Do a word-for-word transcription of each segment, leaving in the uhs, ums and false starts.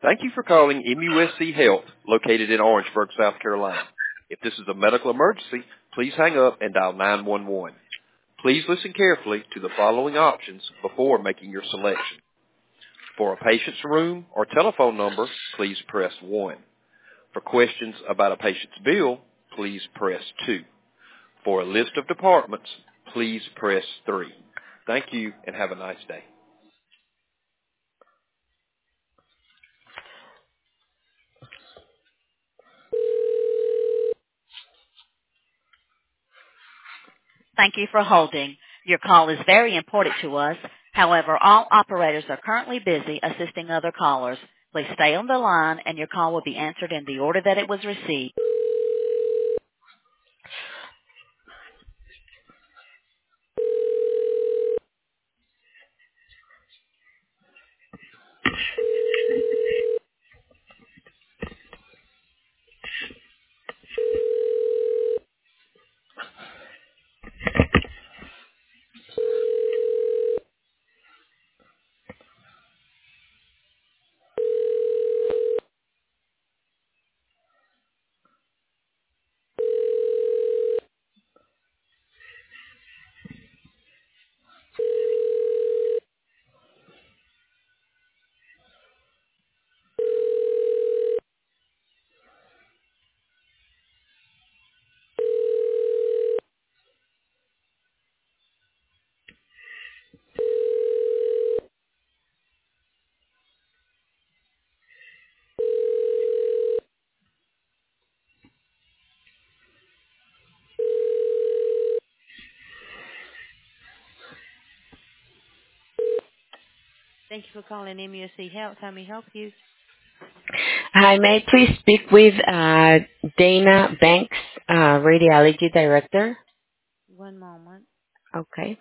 Thank you for calling M U S C Health, located in Orangeburg, South Carolina. If this is a medical emergency, please hang up and dial nine one one. Please listen carefully to the following options before making your selection. For a patient's room or telephone number, please press one. For questions about a patient's bill, please press two. For a list of departments, please press three. Thank you and have a nice day. Thank you for holding. Your call is very important to us. However, all operators are currently busy assisting other callers. Please stay on the line and your call will be answered in the order that it was received. Thank you for calling M U S C Health. How may I help you? Hi, may I please speak with uh, Dana Banks, uh, Radiology Director? One moment. Okay.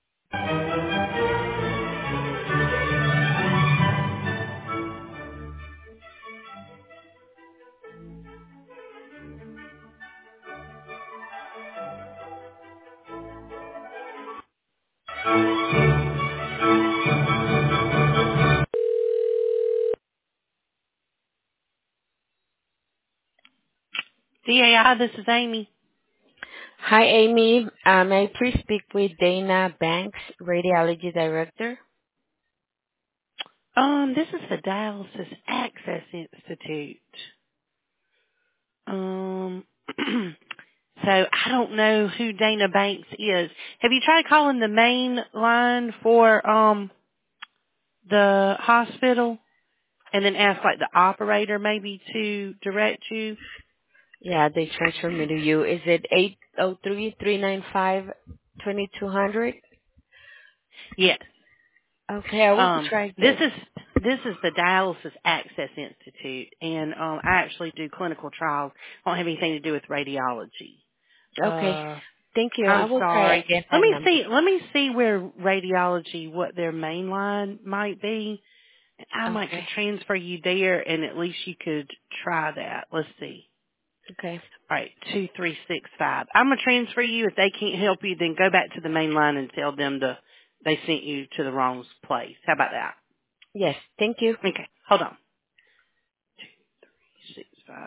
D A I, this is Amy. Hi, Amy. Uh, may I please speak with Dana Banks, Radiology Director? Um, this is the Dialysis Access Institute. Um, so I don't know who Dana Banks is. Have you tried calling the main line for um the hospital and then ask like the operator maybe to direct you? Yeah, they transferred me to you. Is it eight oh three, three nine five, two two zero zero? Yes. Okay, I will Um, try this again. is this is the Dialysis Access Institute, and um, I actually do clinical trials. I don't have anything to do with radiology. Okay, Uh, thank you. I I'm will try sorry. again Let that me number. see. Let me see where radiology, what their main line might be. I might could Okay, transfer you there, and at least you could try that. Let's see. okay. All right, two three six five. I'm gonna transfer you. If they can't help you, then go back to the main line and tell them to they sent you to the wrong place. How about that? Yes, thank you. Okay, hold on. Six five.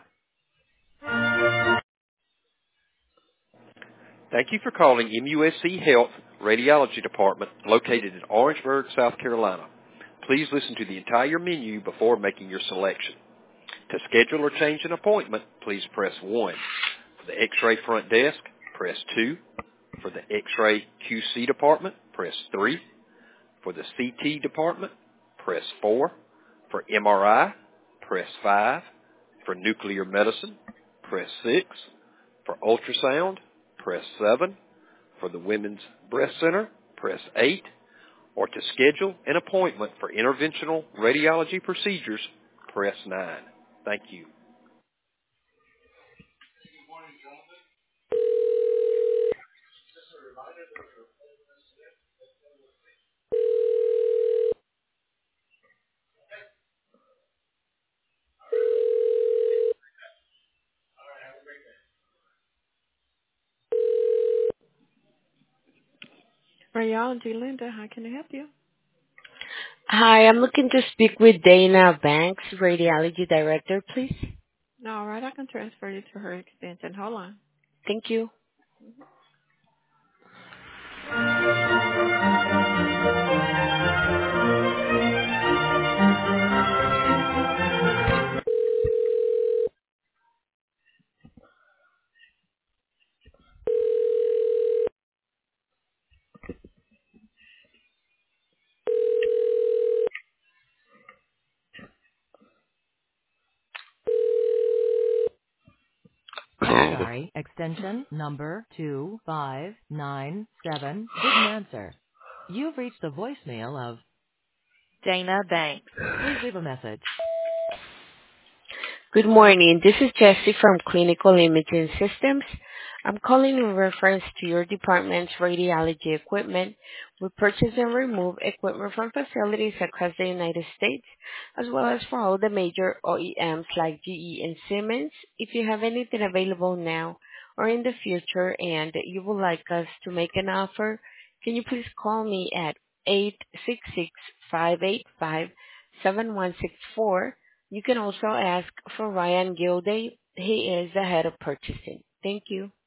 Thank you for calling M U S C Health Radiology Department, located in Orangeburg, South Carolina. Please listen to the entire menu before making your selection. To schedule or change an appointment, please press one. For the X-ray front desk, press two. For the X-ray Q C department, press three. For the C T department, press four. For M R I, press five. For nuclear medicine, press six. For ultrasound, press seven. For the Women's Breast Center, press eight. Or to schedule an appointment for interventional radiology procedures, press nine. Thank you. Radiology, Linda, how can I help you? Hi, I'm looking to speak with Dana Banks, Radiology Director, please. All right, I can transfer you to her extension. Hold on. Thank you. I'm sorry, extension number two five nine seven didn't answer. You've reached the voicemail of Dana Banks. Please leave a message. Good morning. This is Jessie from Clinical Imaging Systems. I'm calling in reference to your department's radiology equipment. We purchase and remove equipment from facilities across the United States, as well as for all the major O E Ms like G E and Siemens. If you have anything available now or in the future and you would like us to make an offer, can you please call me at eight six six, five eight five, seven one six four. You can also ask for Ryan Gilday. He is the head of purchasing. Thank you.